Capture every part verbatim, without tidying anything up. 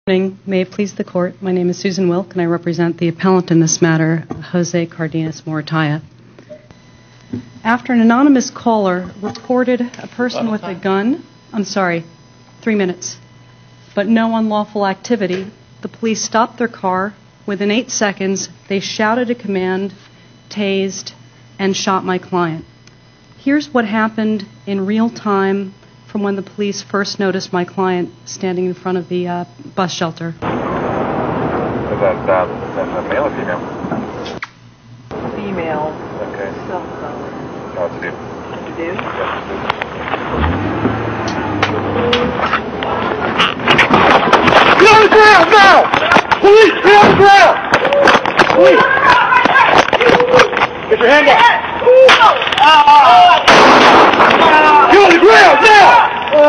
Good morning. May it please the Court, my name is Susan Wilk, and I represent the appellant in this matter, Jose Cardenas-Morataya. After an anonymous caller reported a person with a gun, I'm sorry, three minutes, but no unlawful activity, the police stopped their car. Within eight seconds, they shouted a command, tased, and shot my client. Here's what happened in real time from when the police first noticed my client standing in front of the uh, bus shelter. Is that, uh, that's a male or female? Female. Okay. Cell phone. Oh, it's a dude. You do? Yes, it's a dude. Get on the ground now! Police, get on the ground! Police! Get your hand up! Get on the ground now!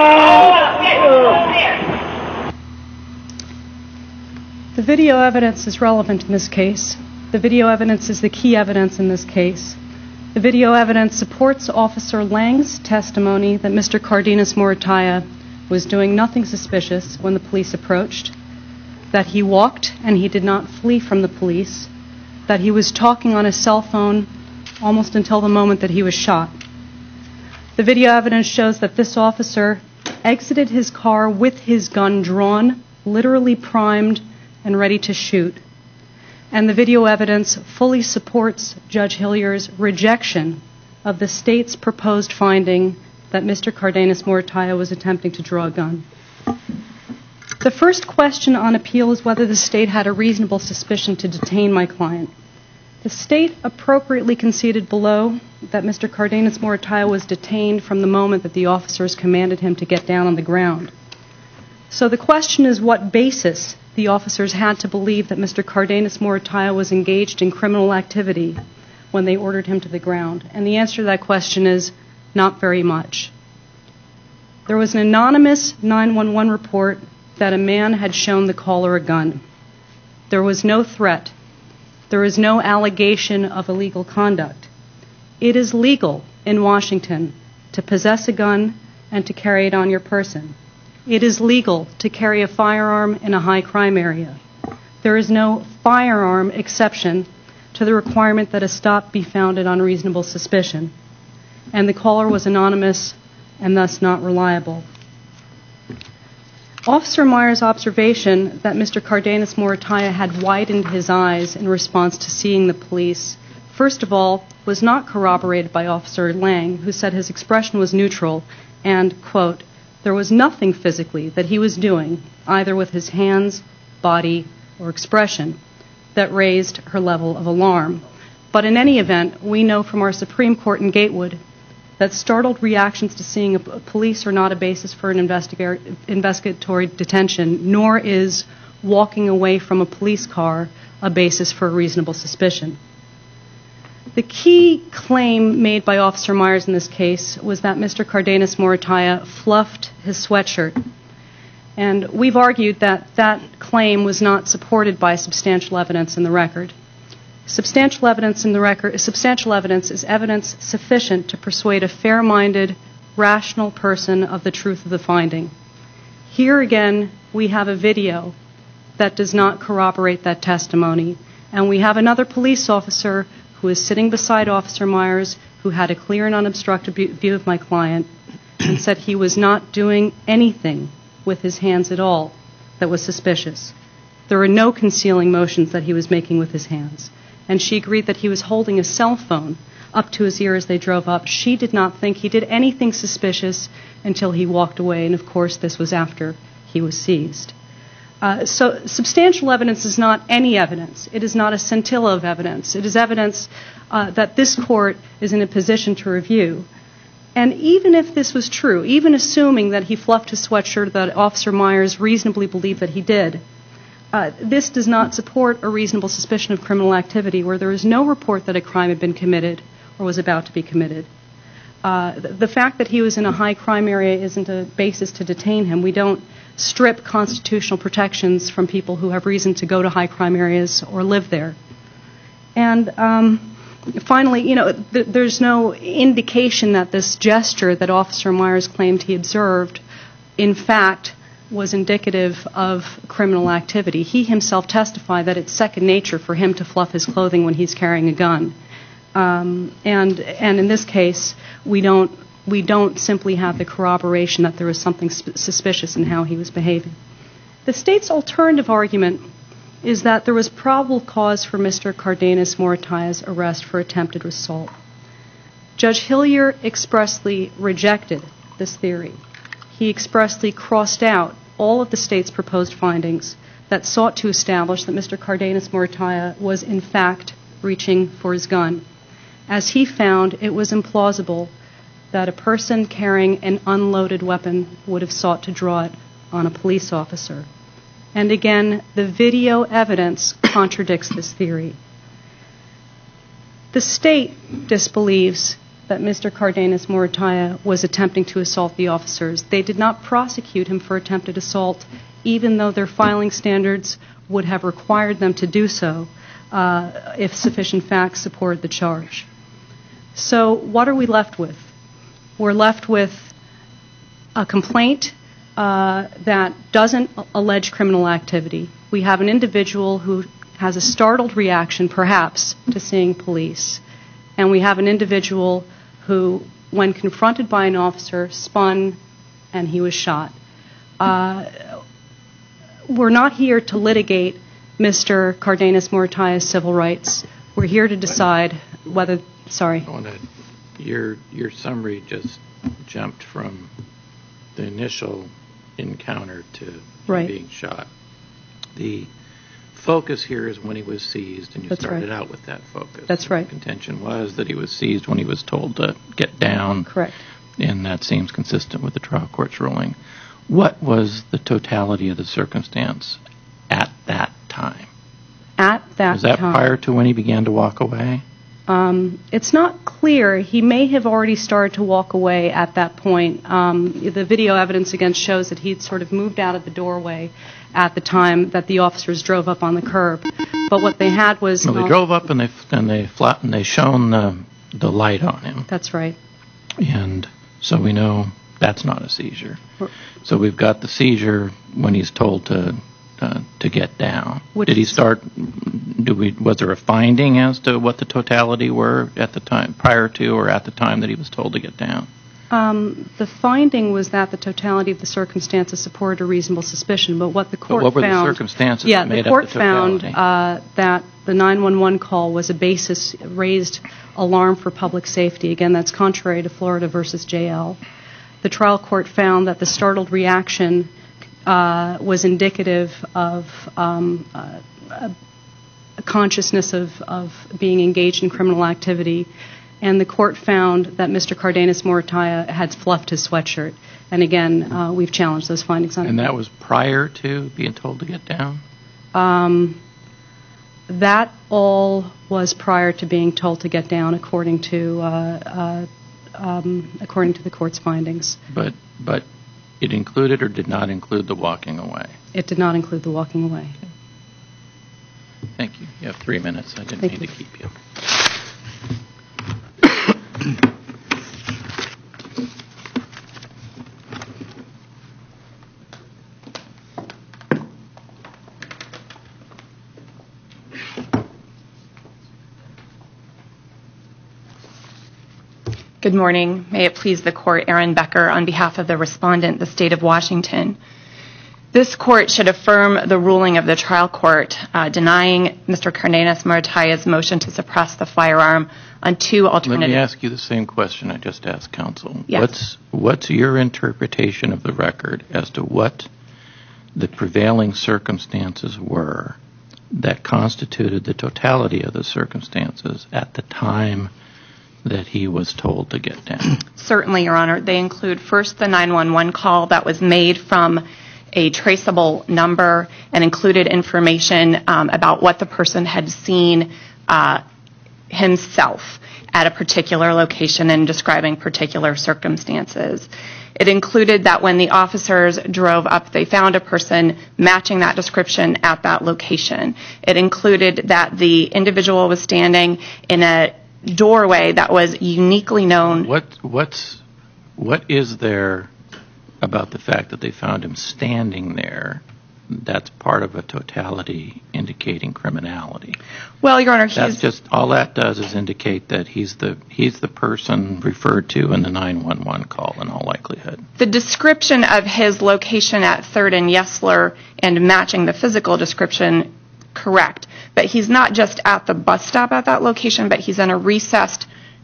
The video evidence is relevant in this case. The video evidence is the key evidence in this case. The video evidence supports Officer Lang's testimony that Mister Cardenas-Morataya was doing nothing suspicious when the police approached, that he walked and he did not flee from the police, that he was talking on his cell phone almost until the moment that he was shot. The video evidence shows that this officer exited his car with his gun drawn, literally primed, and ready to shoot. And the video evidence fully supports Judge Hillier's rejection of the state's proposed finding that Mister Cardenas-Morataya was attempting to draw a gun. The first question on appeal is whether the state had a reasonable suspicion to detain my client. The state appropriately conceded below that Mister Cardenas-Morataya was detained from the moment that the officers commanded him to get down on the ground. So the question is what basis the officers had to believe that Mister Cardenas-Morataya was engaged in criminal activity when they ordered him to the ground. And the answer to that question is not very much. There was an anonymous nine one one report that a man had shown the caller a gun. There was no threat. There is no allegation of illegal conduct. It is legal in Washington to possess a gun and to carry it on your person. It is legal to carry a firearm in a high crime area. There is no firearm exception to the requirement that a stop be founded on reasonable suspicion. And the caller was anonymous and thus not reliable. Officer Meyer's observation that Mister Cardenas-Morataya had widened his eyes in response to seeing the police, first of all, was not corroborated by Officer Lang, who said his expression was neutral and, quote, there was nothing physically that he was doing, either with his hands, body, or expression, that raised her level of alarm. But in any event, we know from our Supreme Court in Gatewood that startled reactions to seeing a police are not a basis for an investiga- investigatory detention, nor is walking away from a police car a basis for a reasonable suspicion. The key claim made by Officer Myers in this case was that Mister Cardenas-Morataya fluffed his sweatshirt. And we've argued that that claim was not supported by substantial evidence in the record. Substantial evidence in the record, substantial evidence is evidence sufficient to persuade a fair-minded, rational person of the truth of the finding. Here again, we have a video that does not corroborate that testimony, and we have another police officer who is sitting beside Officer Myers, who had a clear and unobstructed view of my client, and said he was not doing anything with his hands at all that was suspicious. There were no concealing motions that he was making with his hands. And she agreed that he was holding a cell phone up to his ear as they drove up. She did not think he did anything suspicious until he walked away, and of course this was after he was seized. Uh, so substantial evidence is not any evidence. It is not a scintilla of evidence. It is evidence uh, that this court is in a position to review. And even if this was true, even assuming that he fluffed his sweatshirt, that Officer Myers reasonably believed that he did, Uh, this does not support a reasonable suspicion of criminal activity where there is no report that a crime had been committed or was about to be committed. Uh, the, the fact that he was in a high crime area isn't a basis to detain him. We don't strip constitutional protections from people who have reason to go to high crime areas or live there. And um, finally, you know, th- there's no indication that this gesture that Officer Myers claimed he observed, in fact, was indicative of criminal activity. He himself testified that it's second nature for him to fluff his clothing when he's carrying a gun. Um, and and in this case, we don't we don't simply have the corroboration that there was something sp- suspicious in how he was behaving. The state's alternative argument is that there was probable cause for Mister Cardenas Morataya's arrest for attempted assault. Judge Hillier expressly rejected this theory. He expressly crossed out all of the state's proposed findings that sought to establish that Mister Cardenas Morataya was in fact reaching for his gun. As he found, it was implausible that a person carrying an unloaded weapon would have sought to draw it on a police officer. And again, the video evidence contradicts this theory. The state disbelieves that Mister Cardenas Morataya was attempting to assault the officers. They did not prosecute him for attempted assault, even though their filing standards would have required them to do so uh, if sufficient facts supported the charge. So what are we left with? We're left with a complaint uh, that doesn't allege criminal activity. We have an individual who has a startled reaction, perhaps, to seeing police. And we have an individual who, when confronted by an officer, spun and he was shot. Uh, we're not here to litigate Mister Cardenas Morataya's civil rights. We're here to decide whether, sorry. I wanna, your, your summary just jumped from the initial encounter to him Right. being shot. The focus here is when he was seized, and you That's started right. out with that focus. That's right. The contention was that he was seized when he was told to get down. Correct. And that seems consistent with the trial court's ruling. What was the totality of the circumstance at that time? At that Was that time, prior to when he began to walk away? Um, it's not clear. He may have already started to walk away at that point. Um, the video evidence, again, shows that he'd sort of moved out of the doorway at the time that the officers drove up on the curb. But what they had was... Well, they uh, drove up and they and they flat and they shone the the light on him, That's right. and so we know that's not a seizure. We're- So we've got the seizure when he's told to uh, to get down. Which Did he is- start? Do we? Was there a finding as to what the totality were at the time, prior to or at the time that he was told to get down? Um, the finding was that the totality of the circumstances supported a reasonable suspicion, but what the court But what were found... the circumstances yeah, that made the court up the found totality? uh, that the nine one one call was a basis, raised alarm for public safety. Again, that's contrary to Florida versus J L. The trial court found that the startled reaction uh, was indicative of um, uh, a, a consciousness of, of being engaged in criminal activity. And the court found that Mister Cardenas Morataya had fluffed his sweatshirt. And again, uh, we've challenged those findings on And it. that was prior to being told to get down? Um, that all was prior to being told to get down, according to uh, uh, um, according to the court's findings. But but it included or did not include the walking away? It did not include the walking away. Thank you. You have three minutes. I didn't Thank mean you. to keep you. Good morning. May it please the court, Erin Becker, on behalf of the respondent, the state of Washington. This court should affirm the ruling of the trial court uh, denying Mister Cardenas Morataya's motion to suppress the firearm on two Let alternative... me ask you the same question I just asked counsel. Yes. What's what's your interpretation of the record as to what the prevailing circumstances were that constituted the totality of the circumstances at the time that he was told to get down? Certainly, Your Honor. They include first the nine one one call that was made from a traceable number and included information um, about what the person had seen uh, himself at a particular location and describing particular circumstances. It included that when the officers drove up, they found a person matching that description at that location. It included that the individual was standing in a doorway that was uniquely known. What what's what is there about the fact that they found him standing there, that's part of a totality indicating criminality. Well, Your Honor, he's... That's just, all that does is indicate that he's the he's the person referred to in the nine one one call in all likelihood. The description of his location at third and Yesler and matching the physical description, correct. But he's not just at the bus stop at that location, but he's in a recessed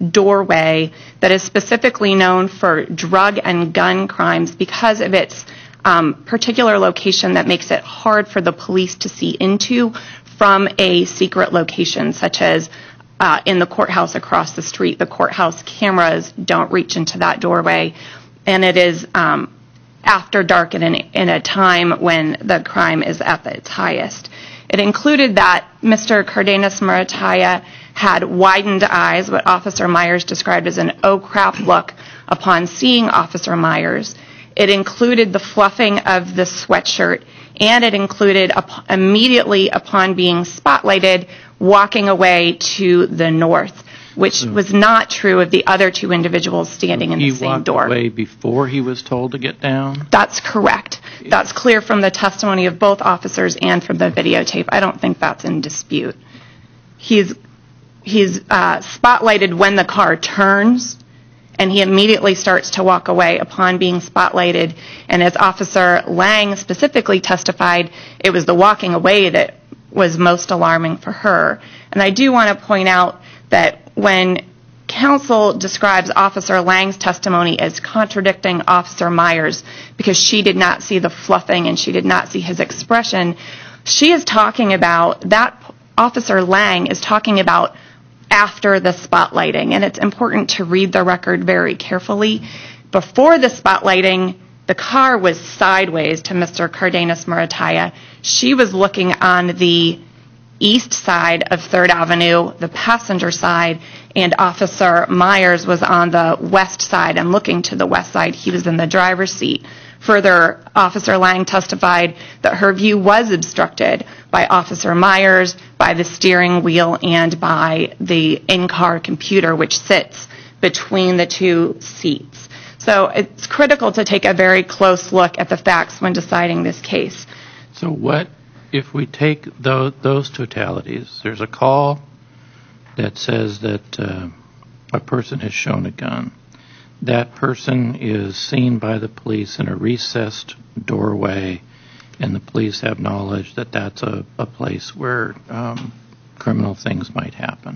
doorway that is specifically known for drug and gun crimes because of its um, particular location that makes it hard for the police to see into from a secret location, such as uh, in the courthouse across the street. The courthouse cameras don't reach into that doorway, and it is um, after dark in, an, in a time when the crime is at its highest. It included that Mister Cardenas Murataya had widened eyes, what Officer Myers described as an oh crap look upon seeing Officer Myers. It included the fluffing of the sweatshirt, and it included up- immediately upon being spotlighted, walking away to the north, which was not true of the other two individuals standing in the same door. He walked away before he was told to get down? That's correct. That's clear from the testimony of both officers and from the videotape. I don't think that's in dispute. He's he's uh, spotlighted when the car turns, and he immediately starts to walk away upon being spotlighted. And as Officer Lang specifically testified, it was the walking away that was most alarming for her. And I do want to point out that when counsel describes Officer Lang's testimony as contradicting Officer Myers because she did not see the fluffing and she did not see his expression, she is talking about, that Officer Lang is talking about after the spotlighting, and it's important to read the record very carefully. Before the spotlighting, the car was sideways to Mister Cardenas Murataya. She was looking on the east side of third Avenue, the passenger side, and Officer Myers was on the west side and looking to the west side. He was in the driver's seat. Further, Officer Lang testified that her view was obstructed by Officer Myers, by the steering wheel, and by the in-car computer, which sits between the two seats. So it's critical to take a very close look at the facts when deciding this case. So what, if we take those, those totalities, there's a call that says that uh, a person has shown a gun. That person is seen by the police in a recessed doorway, and the police have knowledge that that's a, a place where um, criminal things might happen.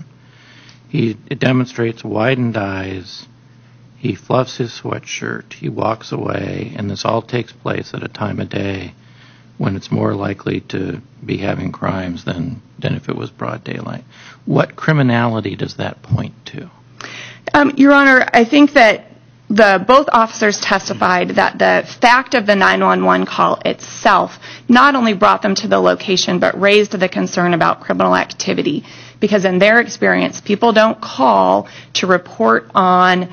He it demonstrates widened eyes. He fluffs his sweatshirt. He walks away, and this all takes place at a time of day when it's more likely to be having crimes than, than if it was broad daylight. What criminality does that point to? Um, Your Honor, I think that the both officers testified that the fact of the nine one one call itself not only brought them to the location, but raised the concern about criminal activity. Because in their experience, people don't call to report on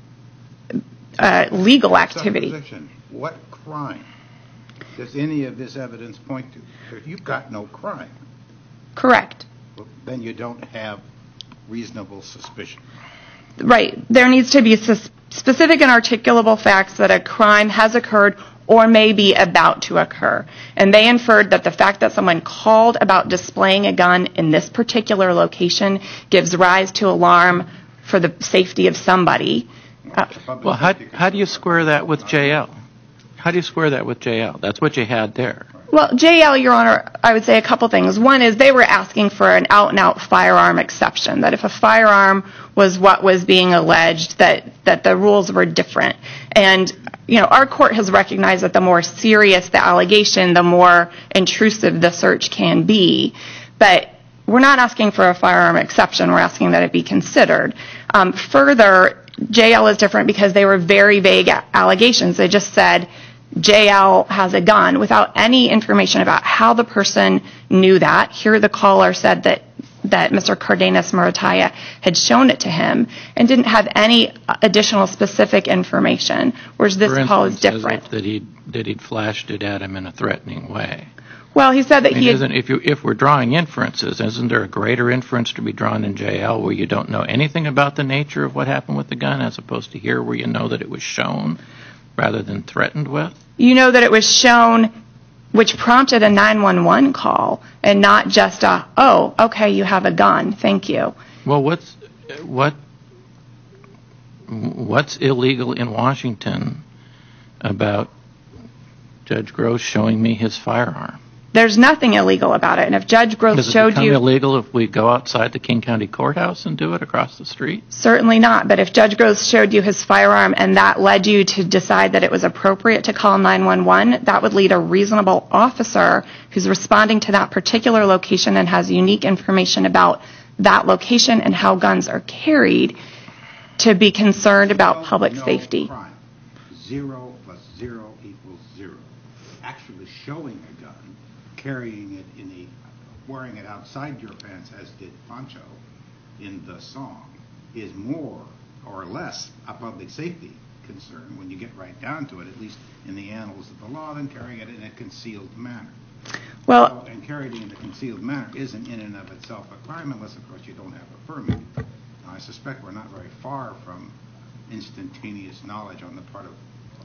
uh, legal activity. Supposition. What crime does any of this evidence point to? If you've got no crime, Correct. well, then you don't have reasonable suspicion. Right. There needs to be sus- specific and articulable facts that a crime has occurred or may be about to occur. And they inferred that the fact that someone called about displaying a gun in this particular location gives rise to alarm for the safety of somebody. Uh, Well, how, how do you square that with J L? How do you square that with J L? That's what you had there. Well, J L, Your Honor, I would say a couple things. One is they were asking for an out-and-out firearm exception, that if a firearm was what was being alleged, that, that the rules were different. And, you know, our court has recognized that the more serious the allegation, the more intrusive the search can be. But we're not asking for a firearm exception. We're asking that it be considered. Um, further, J L is different because they were very vague allegations. They just said J L has a gun without any information about how the person knew that. Here the caller said that, that Mister Cardenas Murataya had shown it to him and didn't have any additional specific information, whereas this For call is instance, as different. if that he'd, that he'd flashed it at him in a threatening way. Well, he said that I mean, he had, isn't, if, you, if we're drawing inferences, isn't there a greater inference to be drawn in J L where you don't know anything about the nature of what happened with the gun as opposed to here where you know that it was shown? rather than threatened with? You know that it was shown, which prompted a nine one one call, and not just a, oh, okay, you have a gun, thank you. Well, what's what what's illegal in Washington about Judge Gross showing me his firearm? There's nothing illegal about it, and if Judge Gross Does it showed become you... illegal if we go outside the King County Courthouse and do it across the street? Certainly not, but if Judge Gross showed you his firearm and that led you to decide that it was appropriate to call nine one one, that would lead a reasonable officer who's responding to that particular location and has unique information about that location and how guns are carried to be concerned about public No safety. crime. Zero plus zero equals zero. Actually showing a gun, carrying it in the, wearing it outside your pants, as did Pancho in the song, is more or less a public safety concern when you get right down to it, at least in the annals of the law, than carrying it in a concealed manner. Well, So, and carrying it in a concealed manner isn't in and of itself a crime unless, of course, you don't have a permit. Now, I suspect we're not very far from instantaneous knowledge on the part of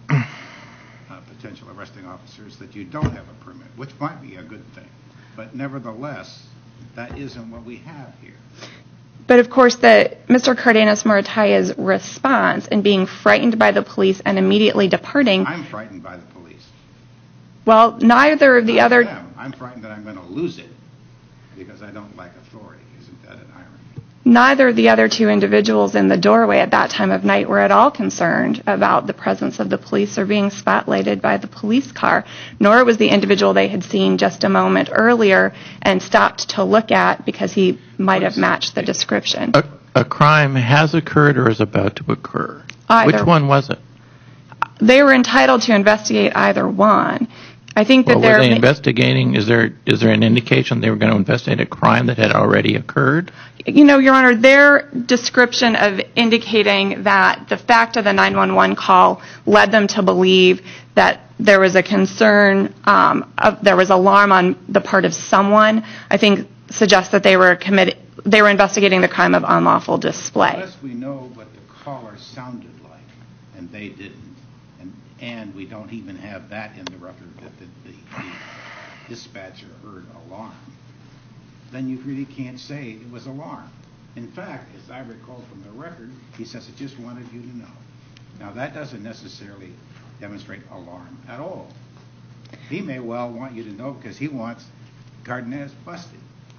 uh, potential arresting officers that you don't have a permit, which might be a good thing. But nevertheless, that isn't what we have here. but of course, the Mister Cardenas Morataya's response in being frightened by the police and immediately departing, I'm frightened by the police. well, neither of the Not other... them. I'm frightened that I'm going to lose it because I don't like authority. Isn't that an irony? Neither of the other two individuals in the doorway at that time of night were at all concerned about the presence of the police or being spotlighted by the police car, nor was the individual they had seen just a moment earlier and stopped to look at because he might have matched the description. A, a crime has occurred or is about to occur. Either. Which one was it? They were entitled to investigate either one. I think that Well, were they're... they investigating? Is there is there an indication they were going to investigate a crime that had already occurred? You know, Your Honor, their description of indicating that the fact of the nine one one call led them to believe that there was a concern, um, of, there was alarm on the part of someone, I think suggests that they were committed, they were investigating the crime of unlawful display. Unless we know what the caller sounded like, and they didn't, and, and we don't even have that in the record that the, the, the dispatcher heard alarm, then you really can't say it was alarm. In fact, as I recall from the record, he says, I just wanted you to know. Now, that doesn't necessarily demonstrate alarm at all. He may well want you to know because he wants Cardenas busted.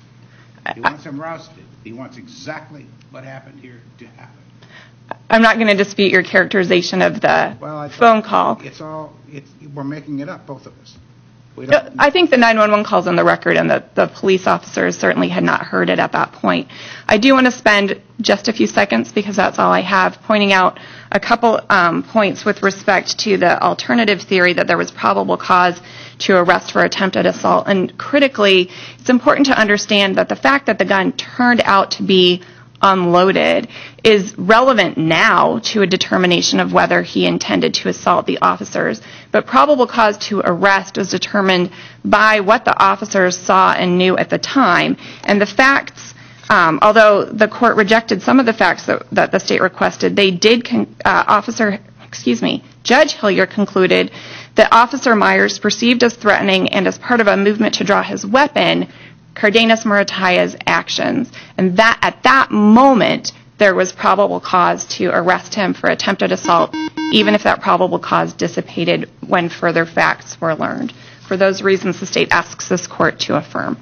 He wants him rousted. He wants exactly what happened here to happen. I'm not going to dispute your characterization of the Well, I phone call. It's all, it's, we're making it up, both of us. We don't, I think the nine one one call's on the record, and the, the police officers certainly had not heard it at that point. I do want to spend just a few seconds, because that's all I have, pointing out a couple um, points with respect to the alternative theory that there was probable cause to arrest for attempted assault. And critically, it's important to understand that the fact that the gun turned out to be unloaded is relevant now to a determination of whether he intended to assault the officers. But probable cause to arrest was determined by what the officers saw and knew at the time. And the facts, um, although the court rejected some of the facts that, that the state requested, they did, con- uh, officer, excuse me, Judge Hillier concluded that Officer Myers, perceived as threatening and as part of a movement to draw his weapon, Cardenas Morataya's actions, and that at that moment there was probable cause to arrest him for attempted assault, even if that probable cause dissipated when further facts were learned. For those reasons, the state asks this court to affirm.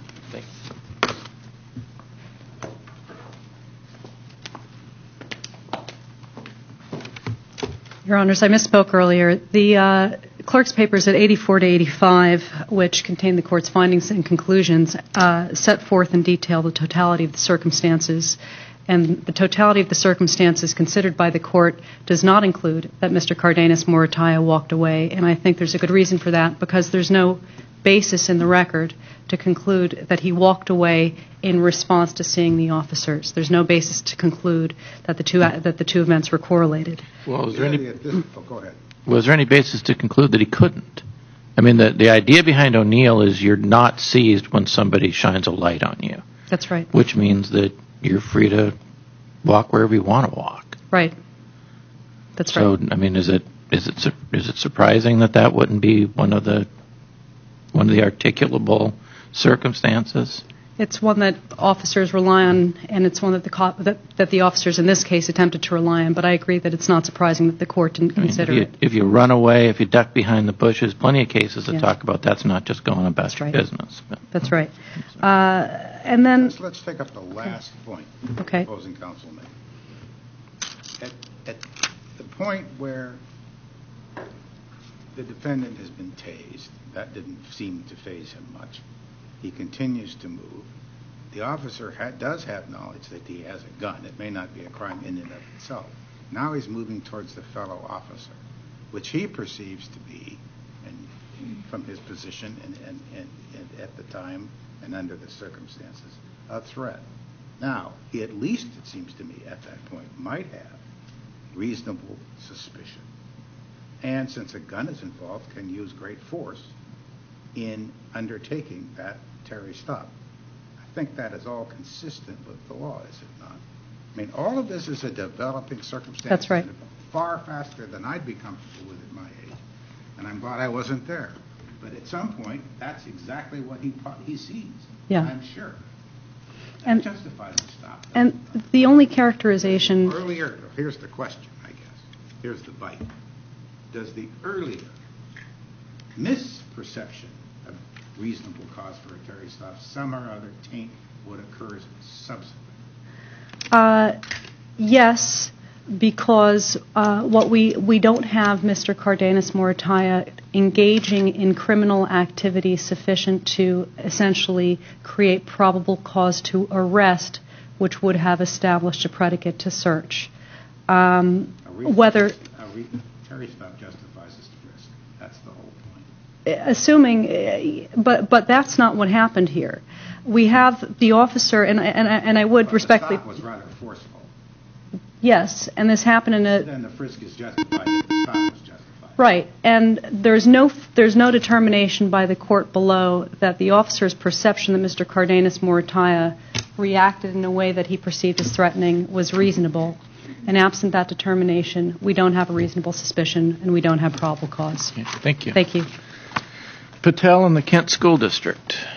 Your Honors, I misspoke earlier. The uh, clerk's papers at eighty-four to eighty-five, which contain the court's findings and conclusions, uh, set forth in detail the totality of the circumstances. And the totality of the circumstances considered by the court does not include that Mister Cardenas Morataya walked away. And I think there's a good reason for that, because there's no basis in the record to conclude that he walked away in response to seeing the officers. There's no basis to conclude that the two that the two events were correlated. Well, was there any oh, go ahead. was there any basis to conclude that he couldn't? I mean, the the idea behind O'Neill is you're not seized when somebody shines a light on you. That's right. Which means that you're free to walk wherever you want to walk. Right. That's So, right. I mean, is it is it sur- is it surprising that that wouldn't be one of the one of the articulable circumstances? It's one that officers rely on, and it's one that the co- that, that the officers in this case attempted to rely on. But I agree that it's not surprising that the court didn't I mean, consider if you, it. if you run away, if you duck behind the bushes, plenty of cases that Yeah. talk about that's not just going about That's your right. business. But, That's right. Uh, and then, Let's, let's take up the last point Okay. the opposing counsel made. At, at the point where the defendant has been tased, that didn't seem to faze him much. He continues to move. The officer ha- does have knowledge that he has a gun. It may not be a crime in and of itself. Now he's moving towards the fellow officer, which he perceives to be, and from his position and, and, and, and at the time and under the circumstances, a threat. Now, he at least, it seems to me, at that point, might have reasonable suspicion. And since a gun is involved, can use great force in undertaking that Terry stop. I think that is all consistent with the law, is it not? I mean, all of this is a developing circumstance. That's right. Far faster than I'd be comfortable with at my age. And I'm glad I wasn't there. But at some point, that's exactly what he pro- he sees. Yeah. I'm sure. That And- justifies the stop. doesn't and it? the only characterization, Earlier, here's the question, I guess. Here's the bite. Does the earlier misperception of reasonable cause for a Terry stop some or other taint what occurs subsequently? uh, yes, because uh, what we, we don't have Mister Cardenas Morataya engaging in criminal activity sufficient to essentially create probable cause to arrest, which would have established a predicate to search. Um, A reason- whether, A re- Terry stop justifies this risk. That's the whole point. assuming, uh, but but that's not what happened here. We have the officer, and I- and I, and I would But respectfully, the stop was rather forceful. yes, and this happened in a Then the frisk is justified if the stop was justified. right, and there's no there's no determination by the court below that the officer's perception that Mister Cardenas Morataya reacted in a way that he perceived as threatening was reasonable. And absent that determination, we don't have a reasonable suspicion, and we don't have probable cause. Thank you. Thank you. Patel in the Kent School District.